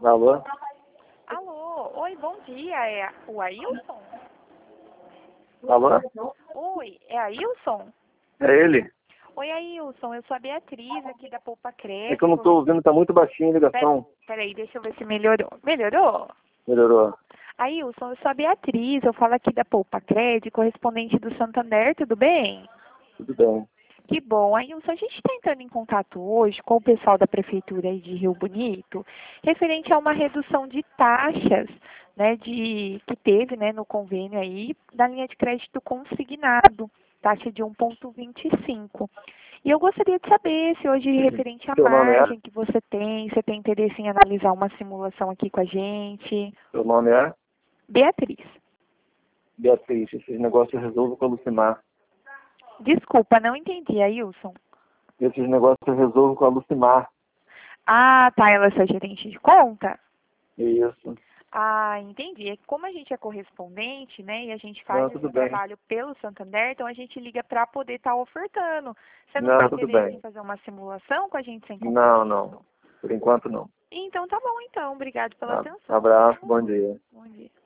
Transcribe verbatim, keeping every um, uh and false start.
Alô? Alô, oi, bom dia, é o Ailson? Alô? Oi, é Ailson? É ele? Oi, Ailson, eu sou a Beatriz aqui da Poupa É Crédito. que eu não tô ouvindo, tá muito baixinho a ligação. Peraí, deixa eu ver se melhorou. Melhorou? Melhorou. Ailson, eu sou a Beatriz, eu falo aqui da Poupa Crédito, correspondente do Santander, tudo bem? Tudo bem. Que bom. Ailson, a gente está entrando em contato hoje com o pessoal da Prefeitura aí de Rio Bonito, referente a uma redução de taxas, né, de, que teve, né, no convênio aí, da linha de crédito consignado, taxa de um vírgula vinte e cinco. E eu gostaria de saber se hoje, referente à Seu nome é? margem que você tem, você tem interesse em analisar uma simulação aqui com a gente. Seu nome é? Beatriz. Beatriz. Esses negócios eu resolvo com a Lucimar. Desculpa, não entendi, Ailson. Esses negócios eu resolvo com a Lucimar. Ah, tá, ela é sua gerente de conta? Isso. Ah, entendi. É que como a gente é correspondente, né, e a gente faz Não, esse tudo bem. trabalho pelo Santander, então a gente liga para poder estar ofertando. Você não Não, tem tudo interesse bem. em fazer uma simulação com a gente sem Não, compromisso? não. Por enquanto não. Então tá bom, então. Obrigado pela Tá. atenção. Abraço, bom dia. Bom dia.